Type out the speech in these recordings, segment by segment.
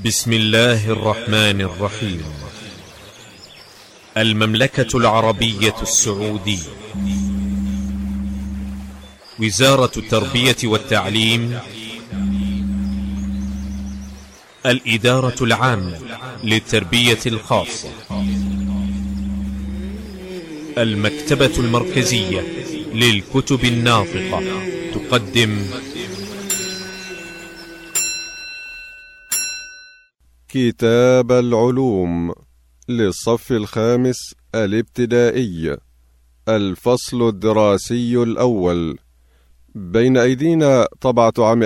بسم الله الرحمن الرحيم. المملكة العربية السعودية، وزارة التربية والتعليم، الإدارة العامة للتربية الخاصة، المكتبة المركزية للكتب الناطقة تقدم كتاب العلوم للصف الخامس الابتدائي، الفصل الدراسي الأول. بين أيدينا طبعة عام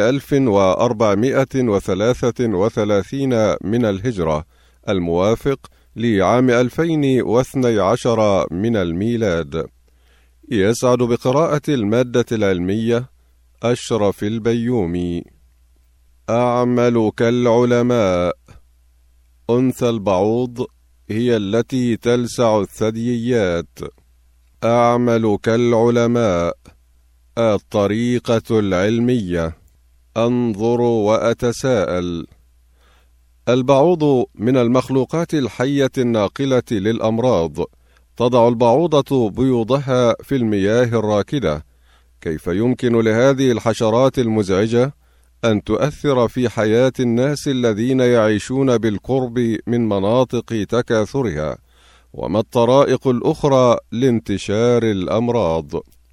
1433 من الهجرة، الموافق لعام 2012 من الميلاد. يسعد بقراءة المادة العلمية أشرف البيومي. أعمل كالعلماء. أنثى البعوض هي التي تلسع الثدييات. أعمل كالعلماء. الطريقة العلمية. أنظر وأتساءل. البعوض من المخلوقات الحية الناقلة للأمراض. تضع البعوضة بيوضها في المياه الراكدة. كيف يمكن لهذه الحشرات المزعجة أن تؤثر في حياة الناس الذين يعيشون بالقرب من مناطق تكاثرها؟ وما الطرائق الأخرى لانتشار الأمراض؟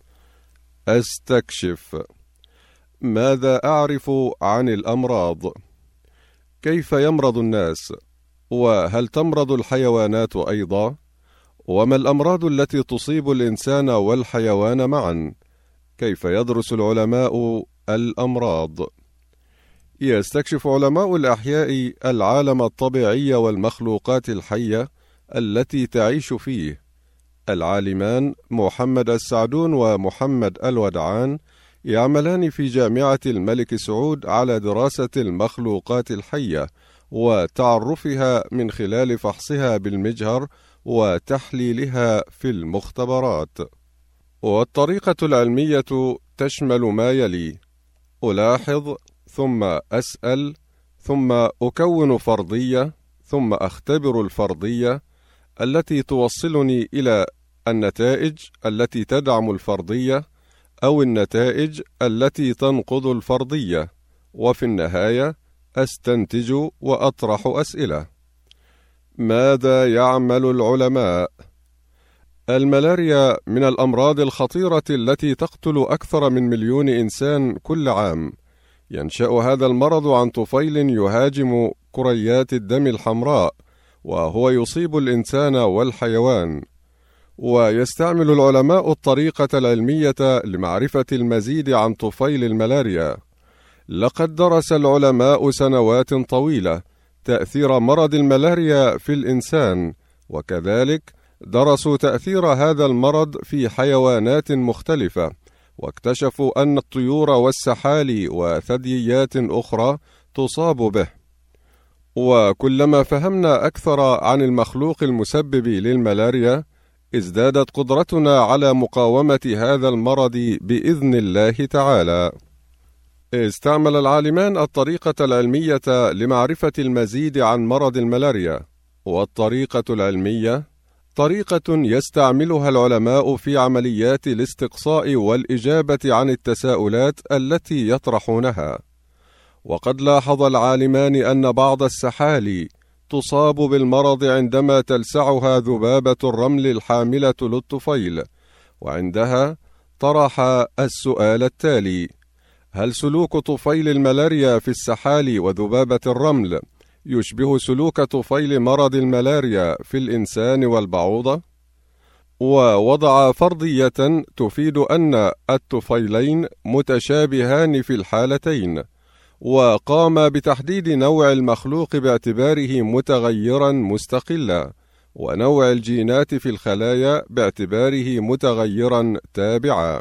أستكشف. ماذا أعرف عن الأمراض؟ كيف يمرض الناس؟ وهل تمرض الحيوانات أيضا؟ وما الأمراض التي تصيب الإنسان والحيوان معا؟ كيف يدرس العلماء الأمراض؟ يستكشف علماء الأحياء العالم الطبيعي والمخلوقات الحية التي تعيش فيه. العالمان محمد السعدون ومحمد الودعان يعملان في جامعة الملك سعود على دراسة المخلوقات الحية وتعرفها من خلال فحصها بالمجهر وتحليلها في المختبرات. والطريقة العلمية تشمل ما يلي: ألاحظ، ثم أسأل، ثم أكون فرضية، ثم أختبر الفرضية التي توصلني إلى النتائج التي تدعم الفرضية أو النتائج التي تنقض الفرضية، وفي النهاية أستنتج وأطرح أسئلة. ماذا يعمل العلماء؟ الملاريا من الأمراض الخطيرة التي تقتل أكثر من 1,000,000 إنسان كل عام. ينشأ هذا المرض عن طفيل يهاجم كريات الدم الحمراء، وهو يصيب الإنسان والحيوان. ويستعمل العلماء الطريقة العلمية لمعرفة المزيد عن طفيل الملاريا. لقد درس العلماء سنوات طويلة تأثير مرض الملاريا في الإنسان، وكذلك درسوا تأثير هذا المرض في حيوانات مختلفة، واكتشفوا أن الطيور والسحالي وثدييات أخرى تصاب به. وكلما فهمنا أكثر عن المخلوق المسبب للملاريا، ازدادت قدرتنا على مقاومة هذا المرض بإذن الله تعالى. استعمل العالمان الطريقة العلمية لمعرفة المزيد عن مرض الملاريا. والطريقة العلمية طريقة يستعملها العلماء في عمليات الاستقصاء والإجابة عن التساؤلات التي يطرحونها. وقد لاحظ العالمان أن بعض السحالي تصاب بالمرض عندما تلسعها ذبابة الرمل الحاملة للطفيل، وعندها طرح السؤال التالي: هل سلوك طفيل الملاريا في السحالي وذبابة الرمل يشبه سلوك طفيل مرض الملاريا في الإنسان والبعوضة؟ ووضع فرضية تفيد أن الطفيلين متشابهان في الحالتين، وقام بتحديد نوع المخلوق باعتباره متغيرا مستقلا، ونوع الجينات في الخلايا باعتباره متغيرا تابعا.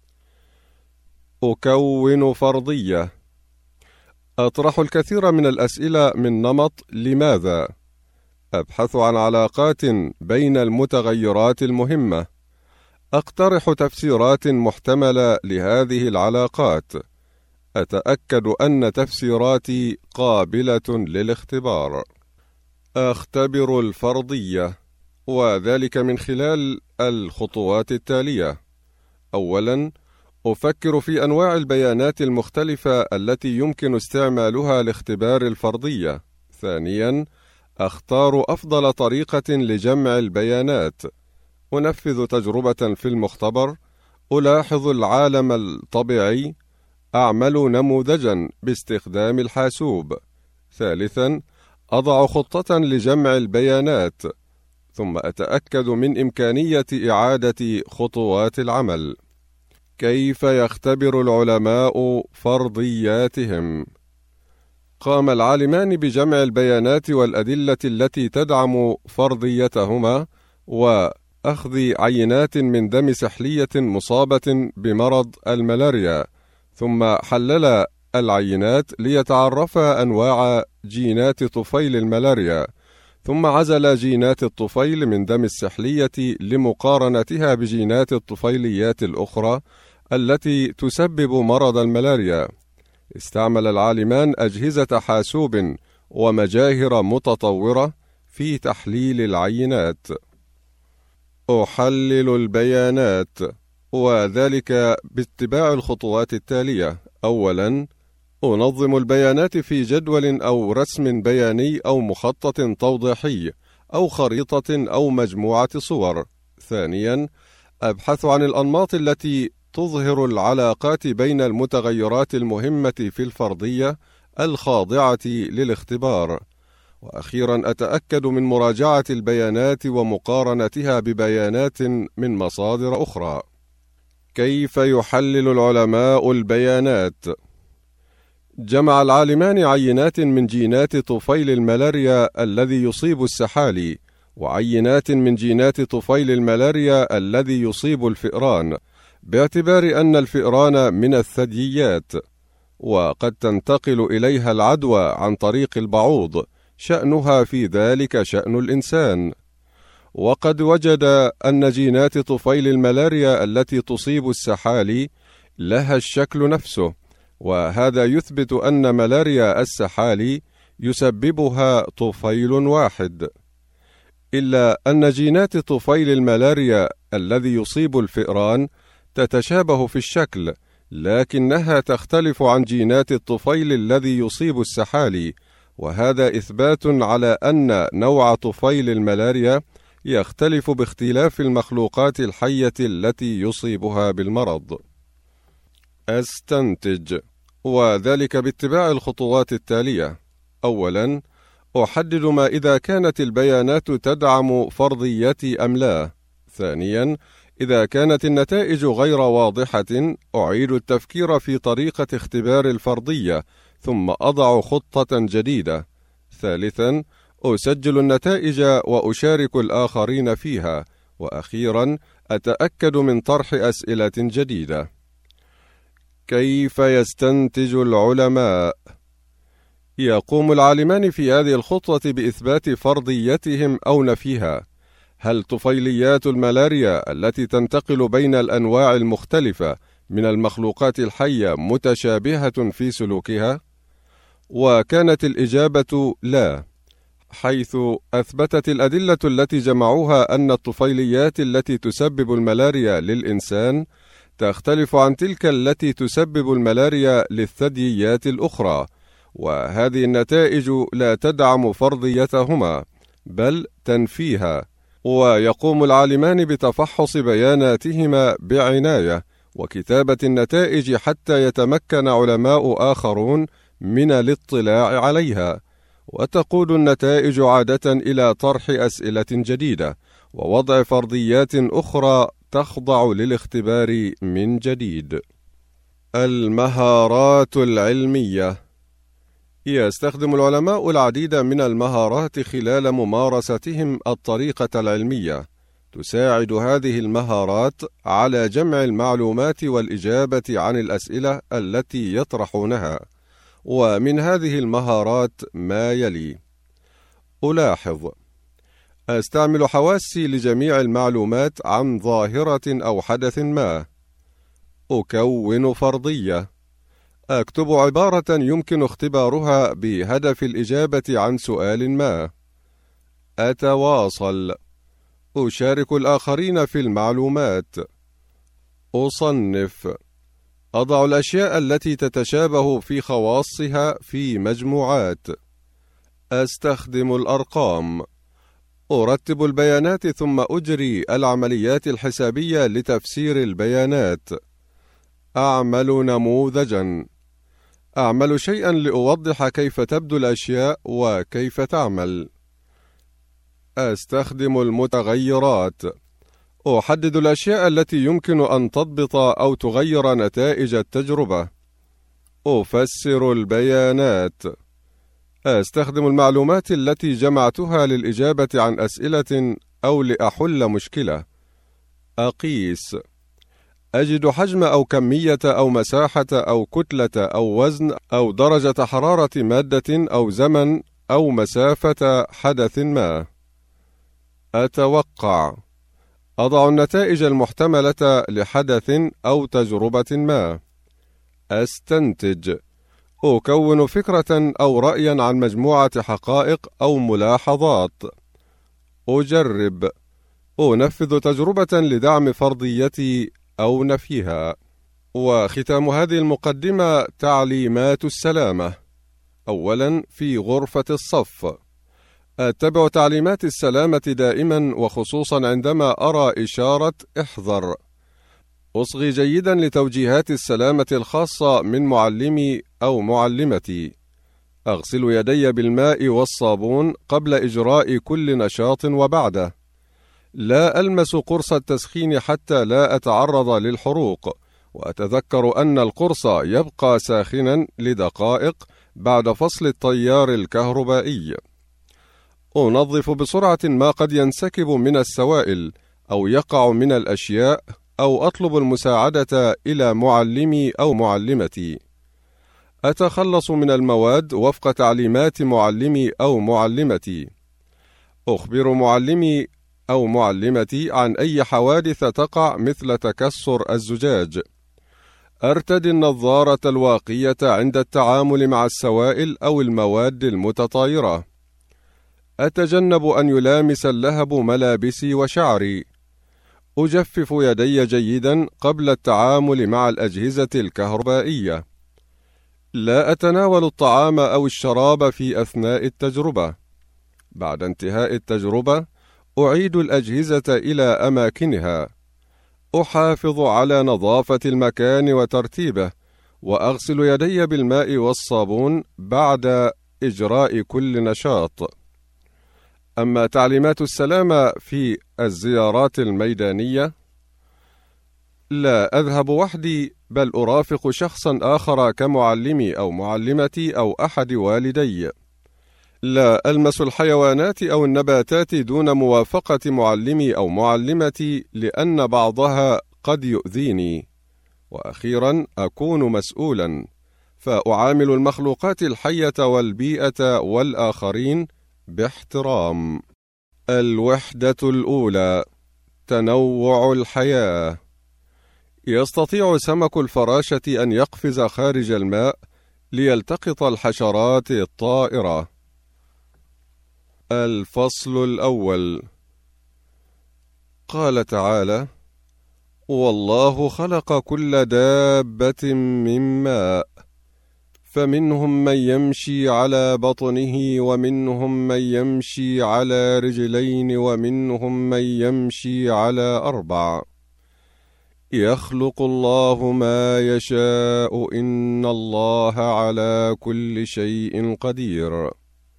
أكون فرضية. أطرح الكثير من الأسئلة من نمط لماذا. أبحث عن علاقات بين المتغيرات المهمة. أقترح تفسيرات محتملة لهذه العلاقات. أتأكد أن تفسيراتي قابلة للاختبار. أختبر الفرضية، وذلك من خلال الخطوات التالية. أولاً، أفكر في أنواع البيانات المختلفة التي يمكن استعمالها لاختبار الفرضية. ثانياً، أختار أفضل طريقة لجمع البيانات. أنفذ تجربة في المختبر. ألاحظ العالم الطبيعي. أعمل نموذجاً باستخدام الحاسوب. ثالثاً، أضع خطة لجمع البيانات، ثم أتأكد من إمكانية إعادة خطوات العمل. كيف يختبر العلماء فرضياتهم؟ قام العالمان بجمع البيانات والأدلة التي تدعم فرضيتهما، وأخذ عينات من دم سحلية مصابة بمرض الملاريا، ثم حلل العينات ليتعرفا أنواع جينات طفيل الملاريا، ثم عزل جينات الطفيل من دم السحلية لمقارنتها بجينات الطفيليات الأخرى التي تسبب مرض الملاريا. استعمل العالمان أجهزة حاسوب ومجاهر متطورة في تحليل العينات. أحلل البيانات، وذلك باتباع الخطوات التالية. أولاً، أنظم البيانات في جدول أو رسم بياني أو مخطط توضيحي أو خريطة أو مجموعة صور. ثانياً، أبحث عن الأنماط التي تظهر العلاقات بين المتغيرات المهمة في الفرضية الخاضعة للاختبار. وأخيراً، أتأكد من مراجعة البيانات ومقارنتها ببيانات من مصادر أخرى. كيف يحلل العلماء البيانات؟ جمع العالمان عينات من جينات طفيل الملاريا الذي يصيب السحالي، وعينات من جينات طفيل الملاريا الذي يصيب الفئران، باعتبار أن الفئران من الثدييات، وقد تنتقل إليها العدوى عن طريق البعوض، شأنها في ذلك شأن الإنسان. وقد وجد أن جينات طفيل الملاريا التي تصيب السحالي لها الشكل نفسه، وهذا يثبت أن ملاريا السحالي يسببها طفيل واحد. إلا أن جينات طفيل الملاريا الذي يصيب الفئران تتشابه في الشكل، لكنها تختلف عن جينات الطفيل الذي يصيب السحالي، وهذا إثبات على أن نوع طفيل الملاريا يختلف باختلاف المخلوقات الحية التي يصيبها بالمرض. أستنتج، وذلك باتباع الخطوات التالية. أولاً، أحدد ما إذا كانت البيانات تدعم فرضيتي أم لا. ثانياً، إذا كانت النتائج غير واضحة، أعيد التفكير في طريقة اختبار الفرضية، ثم أضع خطة جديدة. ثالثاً، أسجل النتائج وأشارك الآخرين فيها. وأخيراً، أتأكد من طرح أسئلة جديدة. كيف يستنتج العلماء؟ يقوم العالمان في هذه الخطوة بإثبات فرضيتهم أو نفيها. هل طفيليات الملاريا التي تنتقل بين الأنواع المختلفة من المخلوقات الحية متشابهة في سلوكها؟ وكانت الإجابة لا، حيث أثبتت الأدلة التي جمعوها أن الطفيليات التي تسبب الملاريا للإنسان تختلف عن تلك التي تسبب الملاريا للثدييات الأخرى، وهذه النتائج لا تدعم فرضيتهما بل تنفيها. ويقوم العالمان بتفحص بياناتهما بعناية وكتابة النتائج حتى يتمكن علماء آخرون من الاطلاع عليها، وتقود النتائج عادة إلى طرح أسئلة جديدة ووضع فرضيات أخرى تخضع للاختبار من جديد. المهارات العلمية. يستخدم العلماء العديد من المهارات خلال ممارستهم الطريقة العلمية. تساعد هذه المهارات على جمع المعلومات والإجابة عن الأسئلة التي يطرحونها. ومن هذه المهارات ما يلي: ألاحظ، أستعمل حواسي لجميع المعلومات عن ظاهرة أو حدث ما. أكون فرضية، أكتب عبارة يمكن اختبارها بهدف الإجابة عن سؤال ما. أتواصل. أشارك الآخرين في المعلومات. أصنف. أضع الأشياء التي تتشابه في خواصها في مجموعات. أستخدم الأرقام. أرتب البيانات ثم أجري العمليات الحسابية لتفسير البيانات. أعمل نموذجا. أعمل شيئا لأوضح كيف تبدو الأشياء وكيف تعمل. أستخدم المتغيرات. أحدد الأشياء التي يمكن أن تضبط أو تغير نتائج التجربة. أفسر البيانات. أستخدم المعلومات التي جمعتها للإجابة عن أسئلة أو لأحل مشكلة. أقيس. أجد حجم أو كمية أو مساحة أو كتلة أو وزن أو درجة حرارة مادة أو زمن أو مسافة حدث ما. أتوقع. أضع النتائج المحتملة لحدث أو تجربة ما. أستنتج. أكون فكرة أو رأيا عن مجموعة حقائق أو ملاحظات. أجرب. أنفذ تجربة لدعم فرضيتي أو نفيها. وختام هذه المقدمة تعليمات السلامة. أولا، في غرفة الصف. أتبع تعليمات السلامة دائما وخصوصا عندما أرى إشارة احذر. أصغي جيدا لتوجيهات السلامة الخاصة من معلمي أو معلمتي. أغسل يدي بالماء والصابون قبل إجراء كل نشاط وبعده. لا ألمس قرص التسخين حتى لا أتعرض للحروق، وأتذكر أن القرص يبقى ساخنا لدقائق بعد فصل التيار الكهربائي. أنظف بسرعة ما قد ينسكب من السوائل أو يقع من الأشياء، أو أطلب المساعدة إلى معلمي أو معلمتي. أتخلص من المواد وفق تعليمات معلمي أو معلمتي. أخبر معلمي أو معلمتي عن أي حوادث تقع مثل تكسر الزجاج. أرتدي النظارة الواقية عند التعامل مع السوائل أو المواد المتطايرة. أتجنب أن يلامس اللهب ملابسي وشعري. أجفف يدي جيدا قبل التعامل مع الأجهزة الكهربائية. لا أتناول الطعام أو الشراب في أثناء التجربة. بعد انتهاء التجربة أعيد الأجهزة إلى أماكنها. أحافظ على نظافة المكان وترتيبه، وأغسل يدي بالماء والصابون بعد إجراء كل نشاط. أما تعليمات السلامة في الزيارات الميدانية، لا أذهب وحدي، بل أرافق شخصا آخر كمعلمي أو معلمتي أو أحد والدي. لا ألمس الحيوانات أو النباتات دون موافقة معلمي أو معلمتي، لأن بعضها قد يؤذيني. وأخيرا، أكون مسؤولا، فأعامل المخلوقات الحية والبيئة والآخرين باحترام. الوحدة الأولى: تنوع الحياة. يستطيع سمك الفراشة أن يقفز خارج الماء ليلتقط الحشرات الطائرة. الفصل الأول. قال تعالى: والله خلق كل دابة من ماء، فمنهم من يمشي على بطنه ومنهم من يمشي على رجلين ومنهم من يمشي على 4. يخلق الله ما يشاء، إن الله على كل شيء قدير.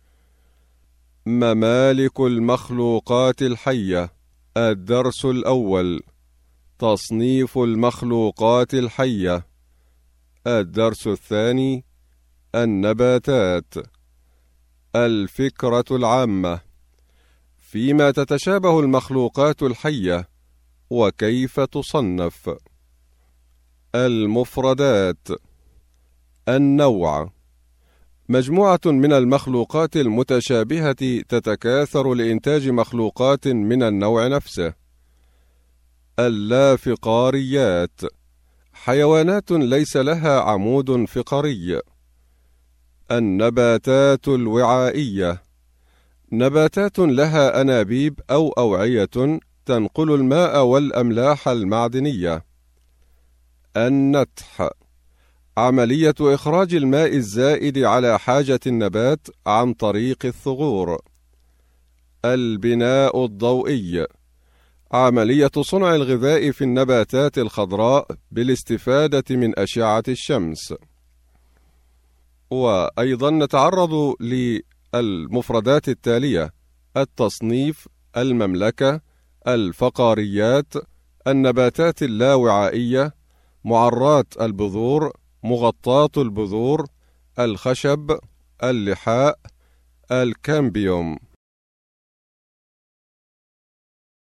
ممالك المخلوقات الحية. الدرس الأول: تصنيف المخلوقات الحية. الدرس الثاني: النباتات. الفكرة العامة: فيما تتشابه المخلوقات الحية وكيف تصنف. المفردات: النوع: مجموعة من المخلوقات المتشابهة تتكاثر لإنتاج مخلوقات من النوع نفسه. اللافقاريات: حيوانات ليس لها عمود فقري. النباتات الوعائية، نباتات لها أنابيب أو أوعية تنقل الماء والأملاح المعدنية. النتح، عملية إخراج الماء الزائد على حاجة النبات عن طريق الثغور. البناء الضوئي، عملية صنع الغذاء في النباتات الخضراء بالاستفادة من أشعة الشمس. وأيضا نتعرض للمفردات التالية: التصنيف، المملكة، الفقاريات، النباتات اللاوعائية، معرات البذور، مغطاة البذور، الخشب، اللحاء، الكامبيوم.